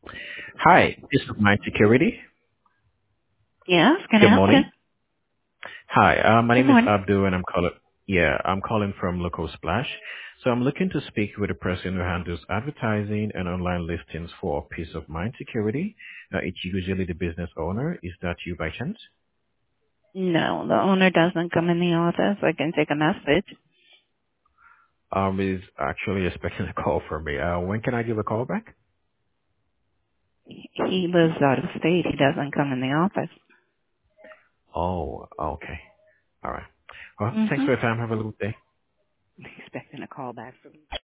Hi, this is my security. Yes, can I Good help you? morning. Hi, my Good name is morning. Abdul, and I'm calling from Local Splash. So I'm looking to speak with a person who handles advertising and online listings for Peace of Mind Security. It's usually the business owner. Is that you by chance? No, the owner doesn't come in the office. I can take a message. Is actually expecting a call from me. When can I give a call back? He lives out of state. He doesn't come in the office. Oh, okay. All right. Well, thanks Mm-hmm. for your time. Have a good day. Expecting a call back from